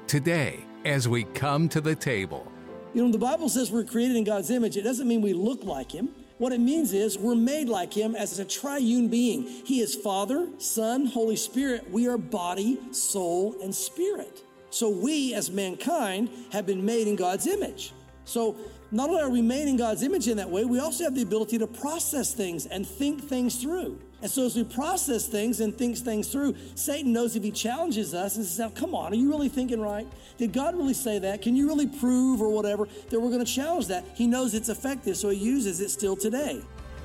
today as we come to the table. You know, the Bible says we're created in God's image. It doesn't mean we look like Him. What it means is we're made like Him as a triune being. He is Father, Son, Holy Spirit. We are body, soul, and spirit. So we, as mankind, have been made in God's image. So not only are we made in God's image in that way, we also have the ability to process things and think things through. And so as we process things and think things through, Satan knows if he challenges us and says, come on, are you really thinking right? Did God really say that? Can you really prove or whatever that we're going to challenge that? He knows it's effective, so he uses it still today.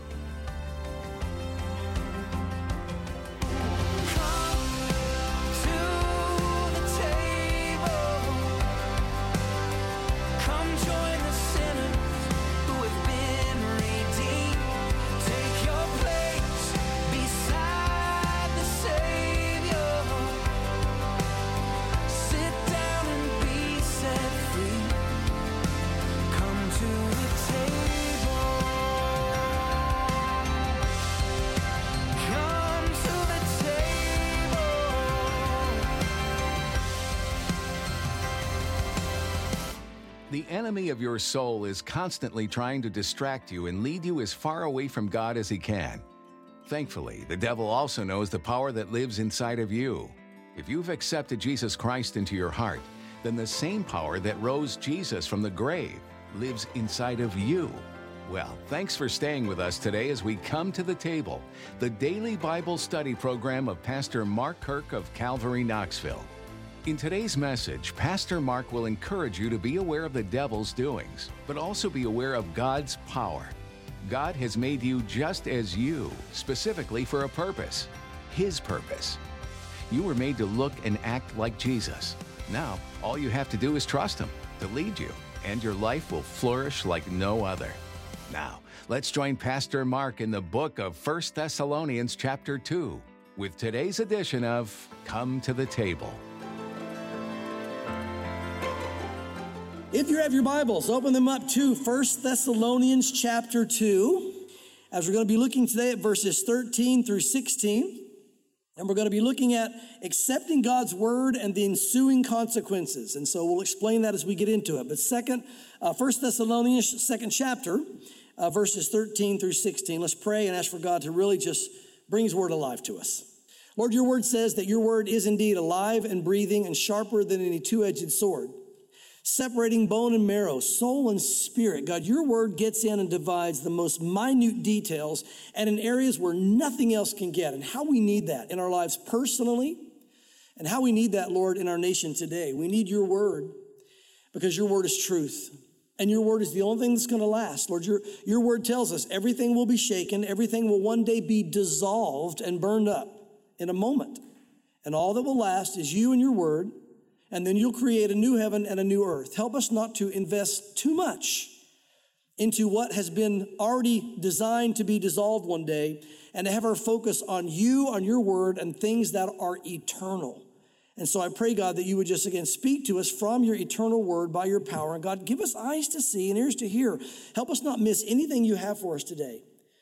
The enemy of your soul is constantly trying to distract you and lead you as far away from God as he can. Thankfully, the devil also knows the power that lives inside of you. If you've accepted Jesus Christ into your heart, then the same power that rose Jesus from the grave lives inside of you. Well, thanks for staying with us today as we come to the table, the daily Bible study program of Pastor Mark Kirk of Calvary, Knoxville. In today's message, Pastor Mark will encourage you to be aware of the devil's doings, but also be aware of God's power. God has made you just as you, specifically for a purpose, His purpose. You were made to look and act like Jesus. Now, all you have to do is trust Him to lead you, and your life will flourish like no other. Now, let's join Pastor Mark in the book of 1 Thessalonians chapter 2 with today's edition of Come to the Table. If you have your Bibles, open them up to 1 Thessalonians chapter 2, as we're going to be looking today at verses 13 through 16. And we're going to be looking at accepting God's word and the ensuing consequences. And so we'll explain that as we get into it. But 1 Thessalonians, second chapter, verses 13 through 16. Let's pray and ask for God to really just bring His word alive to us. Lord, your word says that your word is indeed alive and breathing and sharper than any two-edged sword, separating bone and marrow, soul and spirit. God, your word gets in and divides the most minute details and in areas where nothing else can get. And how we need that in our lives personally and how we need that, Lord, in our nation today. We need your word because your word is truth. And your word is the only thing that's going to last. Lord, your word tells us everything will be shaken. Everything will one day be dissolved and burned up in a moment. And all that will last is you and your word. And then you'll create a new heaven and a new earth. Help us not to invest too much into what has been already designed to be dissolved one day and to have our focus on you, on your word, and things that are eternal. And so I pray, God, that you would just again speak to us from your eternal word by your power. And God, give us eyes to see and ears to hear. Help us not miss anything you have for us today.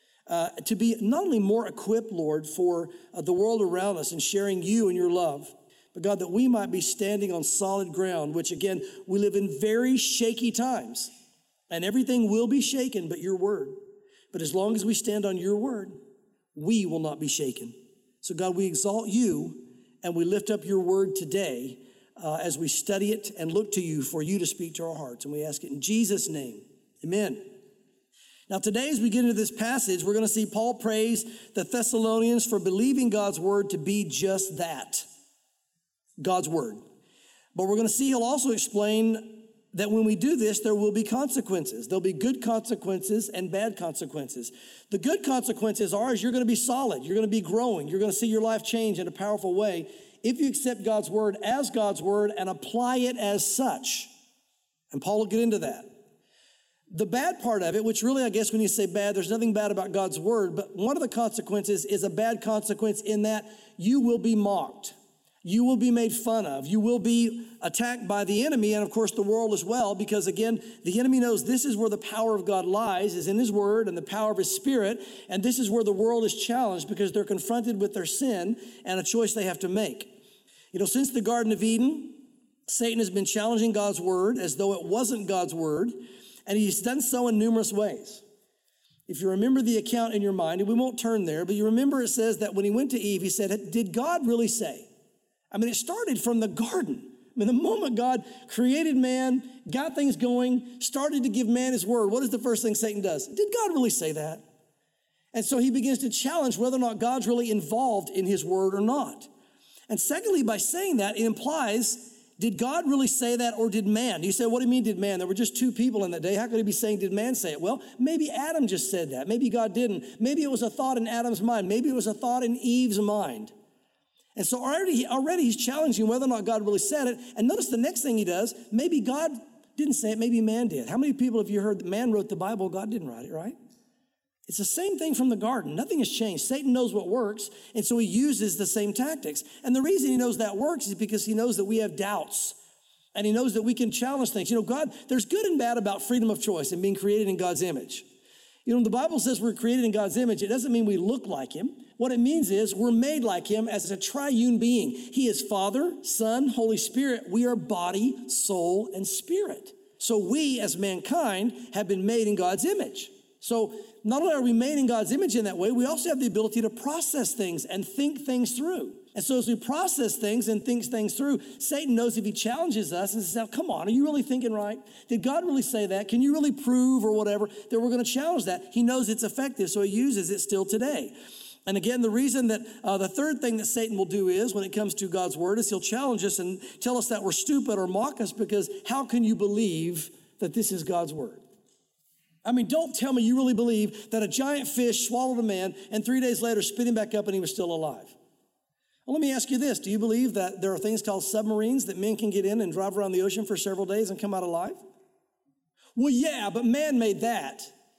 To be not only more equipped, Lord, for the world around us and sharing you and your love, but God, that we might be standing on solid ground, which again, we live in very shaky times and everything will be shaken but your word. But as long as we stand on your word, we will not be shaken. So God, we exalt you and we lift up your word today as we study it and look to you for you to speak to our hearts. And we ask it in Jesus' name. Amen. Now today, as we get into this passage, we're going to see Paul praise the Thessalonians for believing God's word to be just that. God's word. But we're going to see he'll also explain that when we do this, there will be consequences. There'll be good consequences and bad consequences. The good consequences are you're going to be solid. You're going to be growing. You're going to see your life change in a powerful way if you accept God's word as God's word and apply it as such. And Paul will get into that. The bad part of it, which really, I guess when you say bad, there's nothing bad about God's word, but one of the consequences is a bad consequence in that you will be mocked. You will be made fun of. You will be attacked by the enemy and, of course, the world as well, because, again, the enemy knows this is where the power of God lies, is in his word and the power of his spirit, and this is where the world is challenged because they're confronted with their sin and a choice they have to make. You know, since the Garden of Eden, Satan has been challenging God's word as though it wasn't God's word, and he's done so in numerous ways. If you remember the account in your mind, and we won't turn there, but you remember it says that when he went to Eve, he said, did God really say? I mean, it started from the garden. I mean, the moment God created man, got things going, started to give man his word, what is the first thing Satan does? Did God really say that? And so he begins to challenge whether or not God's really involved in his word or not. And secondly, by saying that, it implies, did God really say that or did man? You say, what do you mean did man? There were just two people in that day. How could he be saying, did man say it? Well, maybe Adam just said that. Maybe God didn't. Maybe it was a thought in Adam's mind. Maybe it was a thought in Eve's mind. And so already he's challenging whether or not God really said it. And notice the next thing he does, maybe God didn't say it, maybe man did. How many people have you heard that man wrote the Bible, God didn't write it, right? It's the same thing from the garden. Nothing has changed. Satan knows what works, and so he uses the same tactics. And the reason he knows that works is because he knows that we have doubts, and he knows that we can challenge things. You know, God, there's good and bad about freedom of choice and being created in God's image. You know, the Bible says we're created in God's image. It doesn't mean we look like him. What it means is we're made like him as a triune being. He is Father, Son, Holy Spirit. We are body, soul, and spirit. So we, as mankind, have been made in God's image. So not only are we made in God's image in that way, we also have the ability to process things and think things through. And so as we process things and think things through, Satan knows if he challenges us and says, come on, are you really thinking right? Did God really say that? Can you really prove or whatever that we're going to challenge that? He knows it's effective, so he uses it still today. And again, the reason that the third thing that Satan will do is when it comes to God's word is he'll challenge us and tell us that we're stupid or mock us because how can you believe that this is God's word? I mean, don't tell me you really believe that a giant fish swallowed a man and 3 days later spit him back up and he was still alive. Well, let me ask you this. Do you believe that there are things called submarines that men can get in and drive around the ocean for several days and come out alive? Well, yeah, but man made that.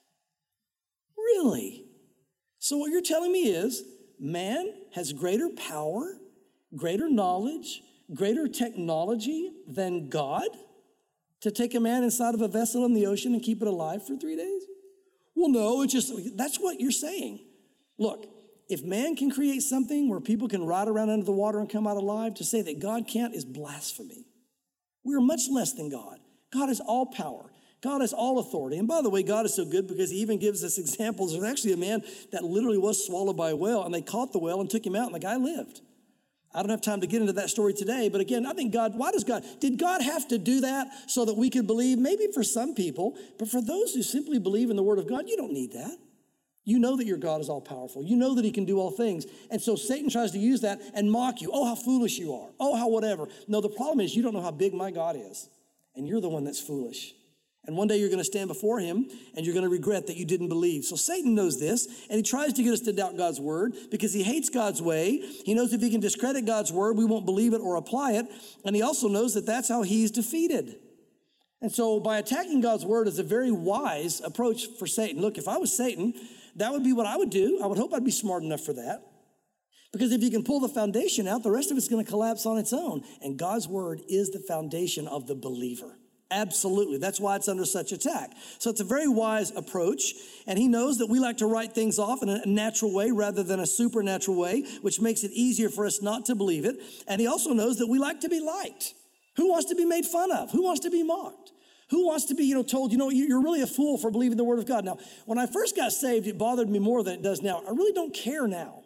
Really? So what you're telling me is man has greater power, greater knowledge, greater technology than God to take a man inside of a vessel in the ocean and keep it alive for 3 days? Well, no, that's what you're saying. Look, if man can create something where people can ride around under the water and come out alive, to say that God can't is blasphemy. We are much less than God. God is all power. God has all authority. And by the way, God is so good because he even gives us examples. There's actually a man that literally was swallowed by a whale, and they caught the whale and took him out, and the guy lived. I don't have time to get into that story today, but again, I think did God have to do that so that we could believe? Maybe for some people, but for those who simply believe in the word of God, you don't need that. You know that your God is all powerful. You know that he can do all things. And so Satan tries to use that and mock you. Oh, how foolish you are. Oh, how whatever. No, the problem is you don't know how big my God is, and you're the one that's foolish. And one day you're going to stand before him and you're going to regret that you didn't believe. So Satan knows this, and he tries to get us to doubt God's word because he hates God's way. He knows if he can discredit God's word, we won't believe it or apply it. And he also knows that that's how he's defeated. And so by attacking God's word is a very wise approach for Satan. Look, if I was Satan, that would be what I would do. I would hope I'd be smart enough for that. Because if you can pull the foundation out, the rest of it's going to collapse on its own. And God's word is the foundation of the believer. Absolutely. That's why it's under such attack. So it's a very wise approach. And he knows that we like to write things off in a natural way rather than a supernatural way, which makes it easier for us not to believe it. And he also knows that we like to be liked. Who wants to be made fun of? Who wants to be mocked? Who wants to be, told, you're really a fool for believing the word of God? Now, when I first got saved, it bothered me more than it does now. I really don't care now.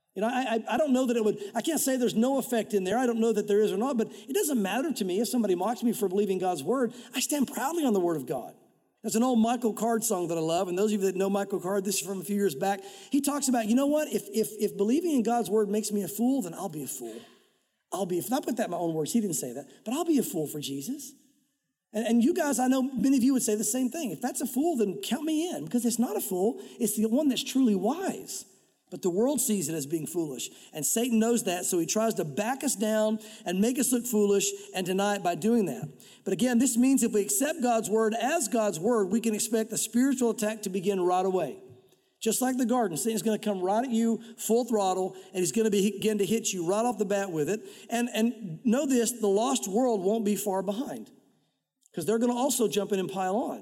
I don't know that I can't say there's no effect in there. I don't know that there is or not, but it doesn't matter to me if somebody mocks me for believing God's word. I stand proudly on the word of God. There's an old Michael Card song that I love, and those of you that know Michael Card, this is from a few years back. He talks about, you know what? If believing in God's word makes me a fool, then I'll be a fool. I put that in my own words. He didn't say that, but I'll be a fool for Jesus. And you guys, I know many of you would say the same thing. If that's a fool, then count me in, because it's not a fool. It's the one that's truly wise. But the world sees it as being foolish. And Satan knows that, so he tries to back us down and make us look foolish and deny it by doing that. But again, this means if we accept God's word as God's word, we can expect the spiritual attack to begin right away. Just like the garden, Satan's going to come right at you full throttle, and he's going to begin to hit you right off the bat with it. And know this, the lost world won't be far behind, because they're going to also jump in and pile on.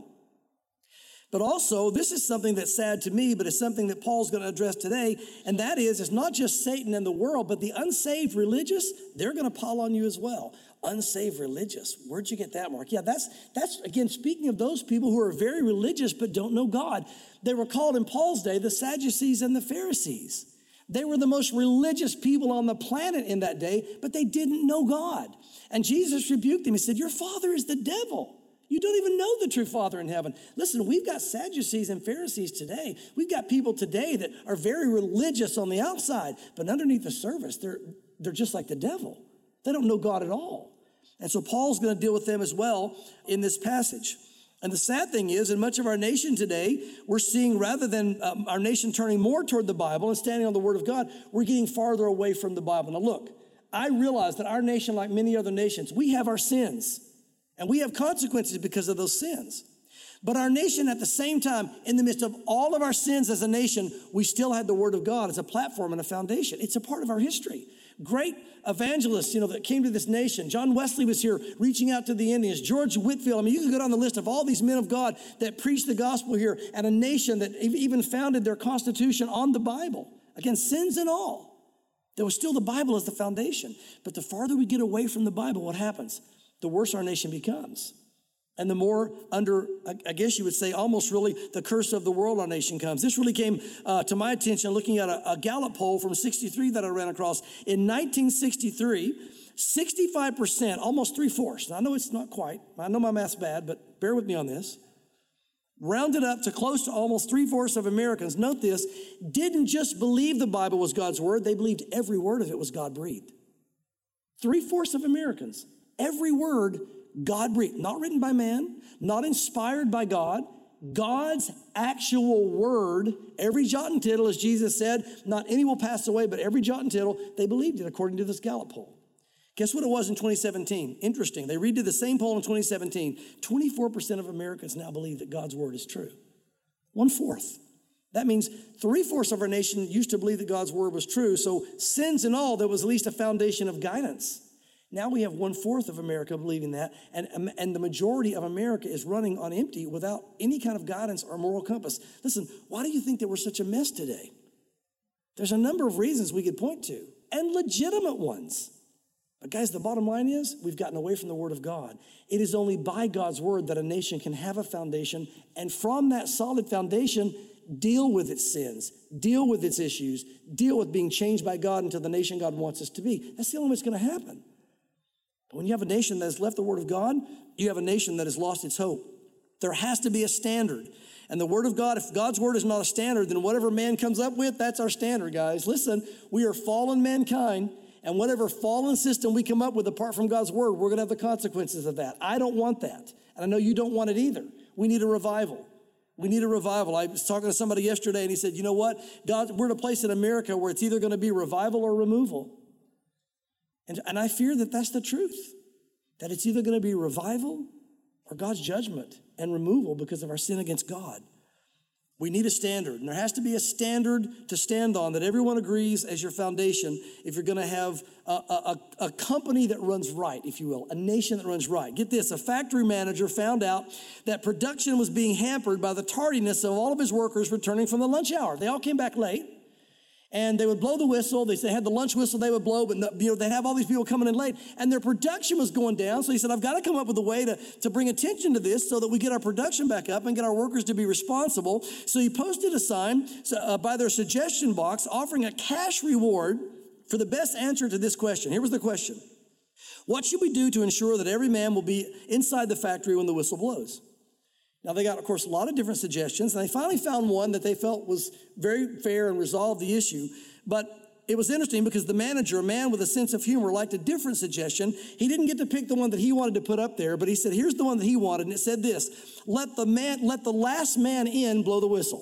But also, this is something that's sad to me, but it's something that Paul's going to address today, and that is, it's not just Satan and the world, but the unsaved religious, they're going to pile on you as well. Unsaved religious. Where'd you get that, Mark? Yeah, that's again, speaking of those people who are very religious but don't know God. They were called in Paul's day the Sadducees and the Pharisees. They were the most religious people on the planet in that day, but they didn't know God. And Jesus rebuked them. He said, your father is the devil. You don't even know the true Father in heaven. Listen, we've got Sadducees and Pharisees today. We've got people today that are very religious on the outside, but underneath the surface, they're just like the devil. They don't know God at all. And so Paul's going to deal with them as well in this passage. And the sad thing is, in much of our nation today, we're seeing rather than our nation turning more toward the Bible and standing on the Word of God, we're getting farther away from the Bible. Now look, I realize that our nation, like many other nations, we have our sins. And we have consequences because of those sins. But our nation at the same time, in the midst of all of our sins as a nation, we still had the Word of God as a platform and a foundation. It's a part of our history. Great evangelists, that came to this nation. John Wesley was here reaching out to the Indians. George Whitefield. I mean, you can go down the list of all these men of God that preached the gospel here, and a nation that even founded their constitution on the Bible. Again, sins and all. There was still the Bible as the foundation. But the farther we get away from the Bible, what happens? The worse our nation becomes. And the more under, I guess you would say, almost really the curse of the world our nation comes. This really came to my attention looking at a Gallup poll from 63 that I ran across. In 1963, 65%, almost 3/4. Now, I know it's not quite. I know my math's bad, but bear with me on this. Rounded up to close to almost 3/4 of Americans, note this, didn't just believe the Bible was God's word. They believed every word of it was God-breathed. 3/4 of Americans. Every word God breathed, not written by man, not inspired by God, God's actual word, every jot and tittle, as Jesus said, not any will pass away, but every jot and tittle, they believed it according to this Gallup poll. Guess what it was in 2017? Interesting. They redid the same poll in 2017. 24% of Americans now believe that God's word is true. 1/4. That means 3/4 of our nation used to believe that God's word was true. So sins and all, there was at least a foundation of guidance. Now we have 1/4 of America believing that, and the majority of America is running on empty without any kind of guidance or moral compass. Listen, why do you think that we're such a mess today? There's a number of reasons we could point to, and legitimate ones. But guys, the bottom line is we've gotten away from the Word of God. It is only by God's Word that a nation can have a foundation, and from that solid foundation, deal with its sins, deal with its issues, deal with being changed by God into the nation God wants us to be. That's the only way it's going to happen. When you have a nation that has left the Word of God, you have a nation that has lost its hope. There has to be a standard. And the Word of God, if God's Word is not a standard, then whatever man comes up with, that's our standard, guys. Listen, we are fallen mankind, and whatever fallen system we come up with apart from God's Word, we're going to have the consequences of that. I don't want that. And I know you don't want it either. We need a revival. We need a revival. I was talking to somebody yesterday, and he said, you know what? God, we're in a place in America where it's either going to be revival or removal. And I fear that that's the truth, that it's either going to be revival or God's judgment and removal because of our sin against God. We need a standard, and there has to be a standard to stand on that everyone agrees as your foundation if you're going to have a company that runs right, if you will, a nation that runs right. Get this, a factory manager found out that production was being hampered by the tardiness of all of his workers returning from the lunch hour. They all came back late. And they would blow the whistle. They had the lunch whistle they would blow, but they'd have all these people coming in late. And their production was going down. So he said, I've got to come up with a way to bring attention to this so that we get our production back up and get our workers to be responsible. So he posted a sign by their suggestion box offering a cash reward for the best answer to this question. Here was the question. What should we do to ensure that every man will be inside the factory when the whistle blows? Now, they got, of course, a lot of different suggestions, and they finally found one that they felt was very fair and resolved the issue. But it was interesting because the manager, a man with a sense of humor, liked a different suggestion. He didn't get to pick the one that he wanted to put up there, but he said, here's the one that he wanted, and it said this, let the last man in blow the whistle.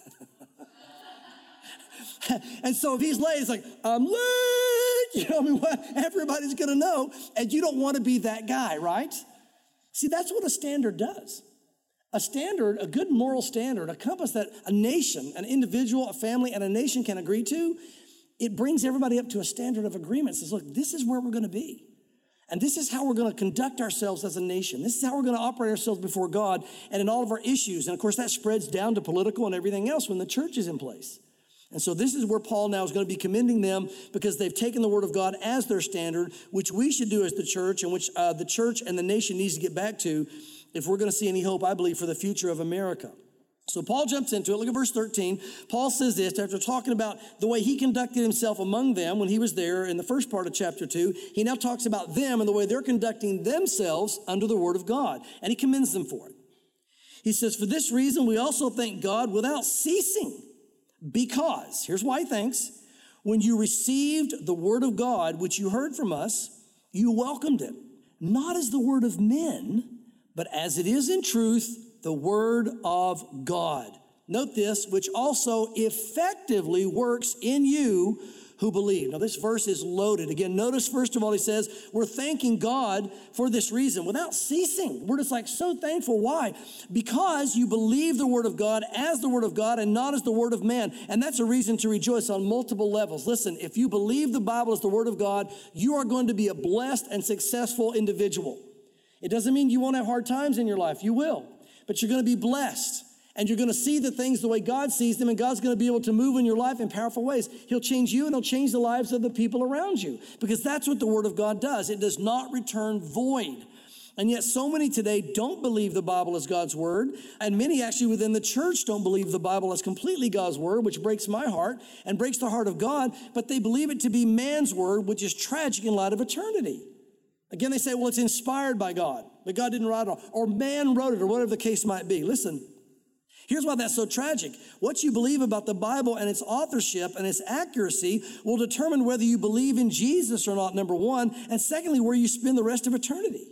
And so if he's late, it's like, I'm late. What? Everybody's going to know, and you don't want to be that guy, right? See, that's what a standard does. A standard, a good moral standard, a compass that a nation, an individual, a family, and a nation can agree to, it brings everybody up to a standard of agreement. It says, look, this is where we're going to be. And this is how we're going to conduct ourselves as a nation. This is how we're going to operate ourselves before God and in all of our issues. And of course, that spreads down to political and everything else when the church is in place. And so this is where Paul now is going to be commending them because they've taken the word of God as their standard, which we should do as the church and which the church and the nation needs to get back to if we're going to see any hope, I believe, for the future of America. So Paul jumps into it. Look at verse 13. Paul says this after talking about the way he conducted himself among them when he was there in the first part of chapter 2. He now talks about them and the way they're conducting themselves under the word of God. And he commends them for it. He says, for this reason, we also thank God without ceasing. Because, here's why he thanks, when you received the word of God, which you heard from us, you welcomed it, not as the word of men, but as it is in truth, the word of God. Note this, which also effectively works in you who believe. Now this verse is loaded. Again, notice first of all, he says, we're thanking God for this reason without ceasing. We're just like so thankful. Why? Because you believe the word of God as the word of God and not as the word of man. And that's a reason to rejoice on multiple levels. Listen, if you believe the Bible as the word of God, you are going to be a blessed and successful individual. It doesn't mean you won't have hard times in your life. You will, but you're going to be blessed. And you're going to see the things the way God sees them, and God's going to be able to move in your life in powerful ways. He'll change you, and he'll change the lives of the people around you, because that's what the word of God does. It does not return void. And yet so many today don't believe the Bible is God's word, and many actually within the church don't believe the Bible is completely God's word, which breaks my heart and breaks the heart of God, but they believe it to be man's word, which is tragic in light of eternity. Again, they say, well, it's inspired by God, but God didn't write it all, or man wrote it, or whatever the case might be. Listen. Here's why that's so tragic. What you believe about the Bible and its authorship and its accuracy will determine whether you believe in Jesus or not, number one, and secondly, where you spend the rest of eternity.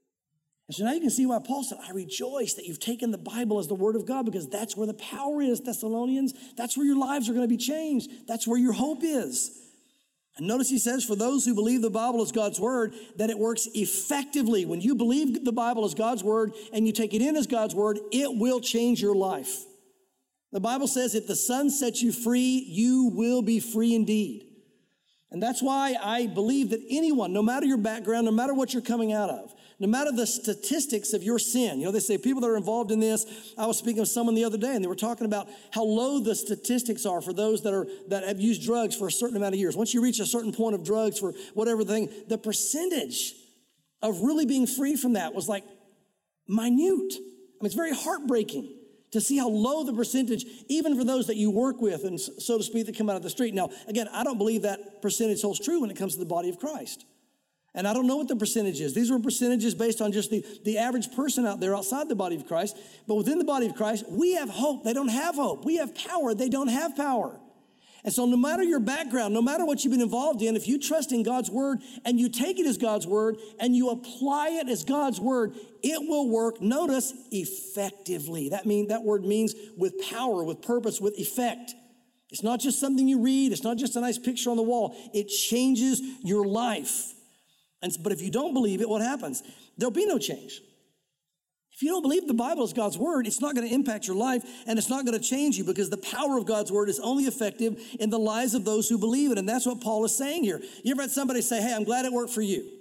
And so now you can see why Paul said, I rejoice that you've taken the Bible as the word of God, because that's where the power is, Thessalonians. That's where your lives are going to be changed. That's where your hope is. And notice he says, for those who believe the Bible is God's word, that it works effectively. When you believe the Bible is God's word and you take it in as God's word, it will change your life. The Bible says, if the Son sets you free, you will be free indeed. And that's why I believe that anyone, no matter your background, no matter what you're coming out of, no matter the statistics of your sin, they say people that are involved in this, I was speaking with someone the other day and they were talking about how low the statistics are for those that have used drugs for a certain amount of years. Once you reach a certain point of drugs for whatever thing, the percentage of really being free from that was like minute. It's very heartbreaking to see how low the percentage, even for those that you work with and so to speak, that come out of the street. Now, again, I don't believe that percentage holds true when it comes to the body of Christ. And I don't know what the percentage is. These were percentages based on just the average person out there outside the body of Christ. But within the body of Christ, we have hope. They don't have hope. We have power. They don't have power. And so no matter your background, no matter what you've been involved in, if you trust in God's word and you take it as God's word and you apply it as God's word, it will work, notice, effectively. That word means with power, with purpose, with effect. It's not just something you read. It's not just a nice picture on the wall. It changes your life. But if you don't believe it, what happens? There'll be no change. If you don't believe the Bible is God's word, it's not going to impact your life and it's not going to change you, because the power of God's word is only effective in the lives of those who believe it. And that's what Paul is saying here. You ever had somebody say, hey, I'm glad it worked for you?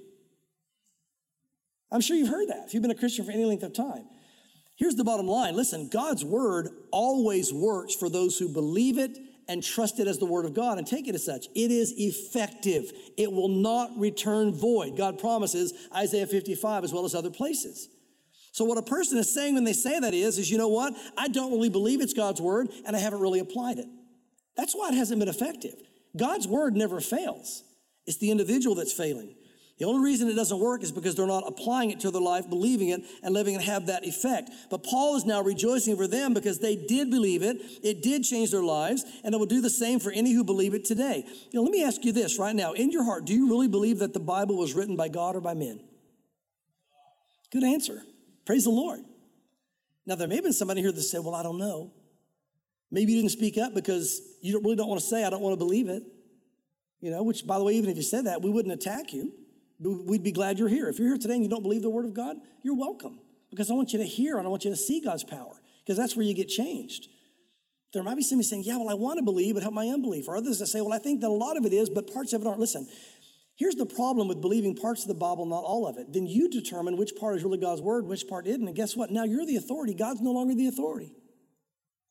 I'm sure you've heard that if you've been a Christian for any length of time. Here's the bottom line. Listen, God's word always works for those who believe it and trust it as the word of God and take it as such. It is effective. It will not return void. God promises, Isaiah 55 as well as other places. So what a person is saying when they say that is you know what? I don't really believe it's God's word and I haven't really applied it. That's why it hasn't been effective. God's word never fails. It's the individual that's failing. The only reason it doesn't work is because they're not applying it to their life, believing it, and letting it have that effect. But Paul is now rejoicing for them because they did believe it. It did change their lives, and it will do the same for any who believe it today. Let me ask you this right now. In your heart, do you really believe that the Bible was written by God or by men? Good answer. Praise the Lord. Now, there may have been somebody here that said, well, I don't know. Maybe you didn't speak up because you really don't want to say, I don't want to believe it. Which, by the way, even if you said that, we wouldn't attack you. We'd be glad you're here. If you're here today and you don't believe the word of God, you're welcome, because I want you to hear and I want you to see God's power, because that's where you get changed. There might be somebody saying, yeah, well, I want to believe, but help my unbelief. Or others that say, well, I think that a lot of it is, but parts of it aren't. Listen, here's the problem with believing parts of the Bible, not all of it. Then you determine which part is really God's word, which part isn't. And guess what? Now you're the authority. God's no longer the authority.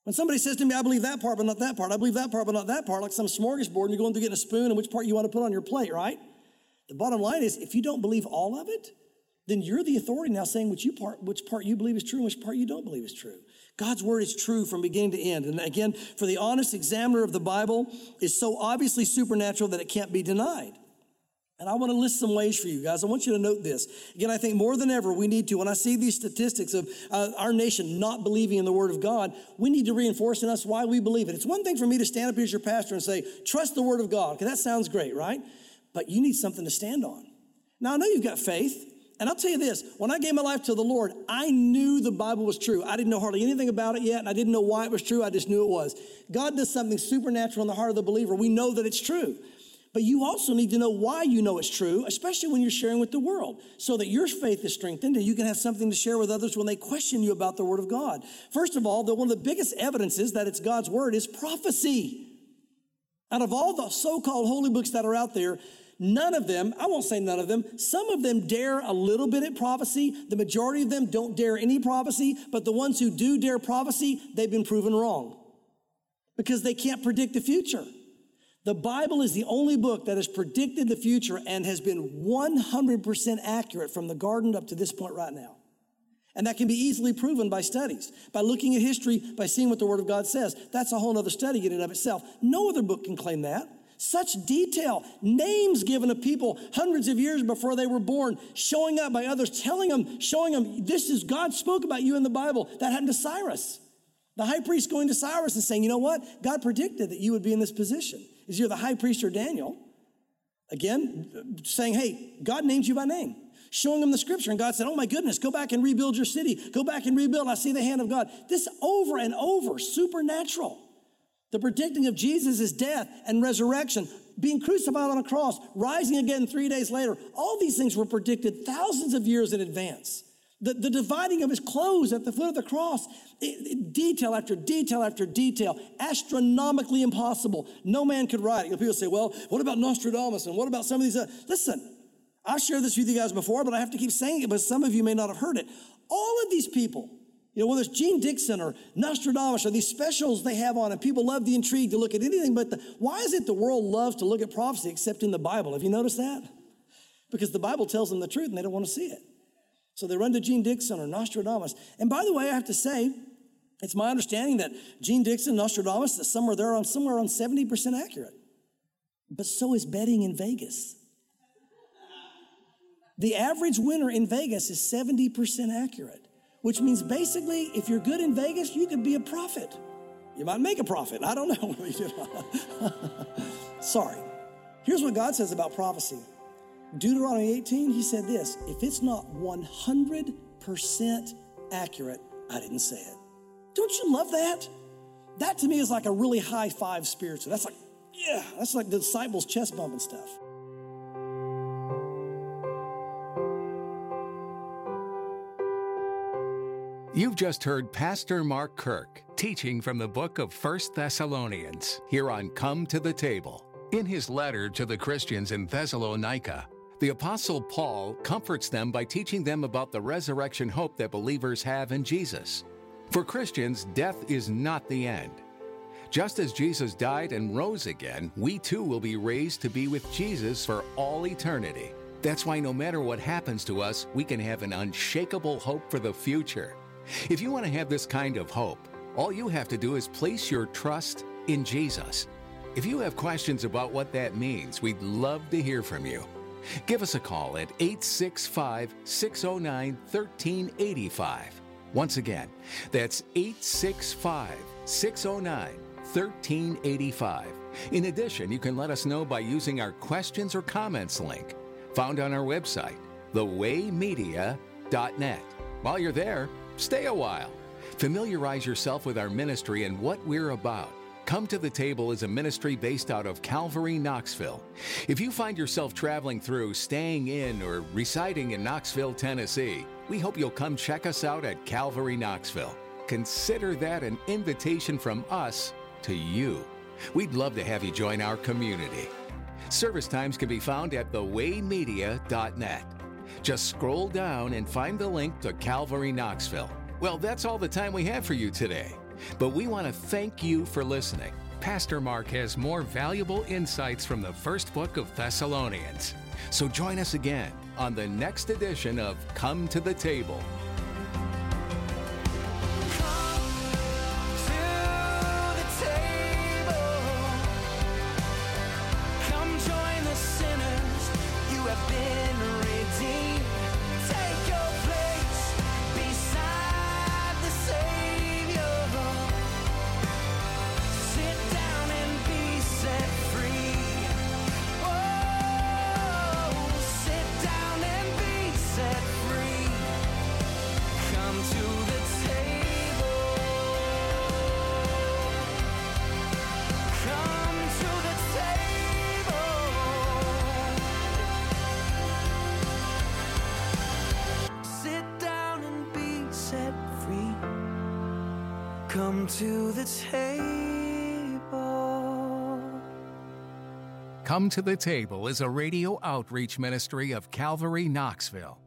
When somebody says to me, I believe that part, but not that part. I believe that part, but not that part, like some smorgasbord, and you're going through getting a spoon and which part you want to put on your plate, right? The bottom line is, if you don't believe all of it, then you're the authority now saying which part you believe is true and which part you don't believe is true. God's word is true from beginning to end. And again, for the honest examiner of the Bible, is so obviously supernatural that it can't be denied. And I want to list some ways for you guys. I want you to note this. Again, I think more than ever we need to, when I see these statistics of our nation not believing in the word of God, we need to reinforce in us why we believe it. It's one thing for me to stand up here as your pastor and say, trust the word of God. Okay, that sounds great, right? But you need something to stand on. Now, I know you've got faith. And I'll tell you this, when I gave my life to the Lord, I knew the Bible was true. I didn't know hardly anything about it yet, and I didn't know why it was true. I just knew it was. God does something supernatural in the heart of the believer. We know that it's true. But you also need to know why you know it's true, especially when you're sharing with the world, so that your faith is strengthened and you can have something to share with others when they question you about the word of God. First of all, one of the biggest evidences that it's God's word is prophecy. Out of all the so-called holy books that are out there, none of them, I won't say none of them, some of them dare a little bit at prophecy. The majority of them don't dare any prophecy, but the ones who do dare prophecy, they've been proven wrong because they can't predict the future. The Bible is the only book that has predicted the future and has been 100% accurate from the garden up to this point right now. And that can be easily proven by studies, by looking at history, by seeing what the Word of God says. That's a whole other study in and of itself. No other book can claim that. Such detail, names given of people hundreds of years before they were born, showing up by others, telling them, showing them, this is God spoke about you in the Bible. That happened to Cyrus. The high priest going to Cyrus and saying, you know what? God predicted that you would be in this position. Is you're the high priest or Daniel. Again, saying, hey, God names you by name. Showing him the scripture. And God said, oh my goodness, go back and rebuild your city. Go back and rebuild. I see the hand of God. This over and over, supernatural. The predicting of Jesus' death and resurrection, being crucified on a cross, rising again 3 days later. All these things were predicted thousands of years in advance. The dividing of his clothes at the foot of the cross, detail after detail after detail, astronomically impossible. No man could write it. People say, well, what about Nostradamus and what about some of these? Listen, I've shared this with you guys before, but I have to keep saying it, but some of you may not have heard it. All of these people, whether it's Gene Dixon or Nostradamus or these specials they have on, and people love the intrigue to look at anything but why is it the world loves to look at prophecy except in the Bible? Have you noticed that? Because the Bible tells them the truth and they don't want to see it. So they run to Gene Dixon or Nostradamus. And by the way, I have to say, it's my understanding that Gene Dixon, Nostradamus, somewhere around 70% accurate. But so is betting in Vegas. The average winner in Vegas is 70% accurate, which means basically if you're good in Vegas, you could be a prophet. You might make a profit. I don't know. Sorry. Here's what God says about prophecy. Deuteronomy 18, he said this, if it's not 100% accurate, I didn't say it. Don't you love that? That to me is like a really high five spiritually. That's like, yeah, that's like the disciples chest bumping stuff. You've just heard Pastor Mark Kirk teaching from the book of 1 Thessalonians here on Come to the Table. In his letter to the Christians in Thessalonica, the Apostle Paul comforts them by teaching them about the resurrection hope that believers have in Jesus. For Christians, death is not the end. Just as Jesus died and rose again, we too will be raised to be with Jesus for all eternity. That's why no matter what happens to us, we can have an unshakable hope for the future. If you want to have this kind of hope, all you have to do is place your trust in Jesus. If you have questions about what that means, we'd love to hear from you. Give us a call at 865-609-1385. Once again, that's 865-609-1385. In addition, you can let us know by using our questions or comments link found on our website, thewaymedia.net. While you're there, stay a while. Familiarize yourself with our ministry and what we're about. Come to the Table is a ministry based out of Calvary, Knoxville. If you find yourself traveling through, staying in, or residing in Knoxville, Tennessee, we hope you'll come check us out at Calvary, Knoxville. Consider that an invitation from us to you. We'd love to have you join our community. Service times can be found at thewaymedia.net. Just scroll down and find the link to Calvary, Knoxville. Well, that's all the time we have for you today. But we want to thank you for listening. Pastor Mark has more valuable insights from the first book of Thessalonians. So join us again on the next edition of Come to the Table. Come to the table. Come to the Table is a radio outreach ministry of Calvary Knoxville.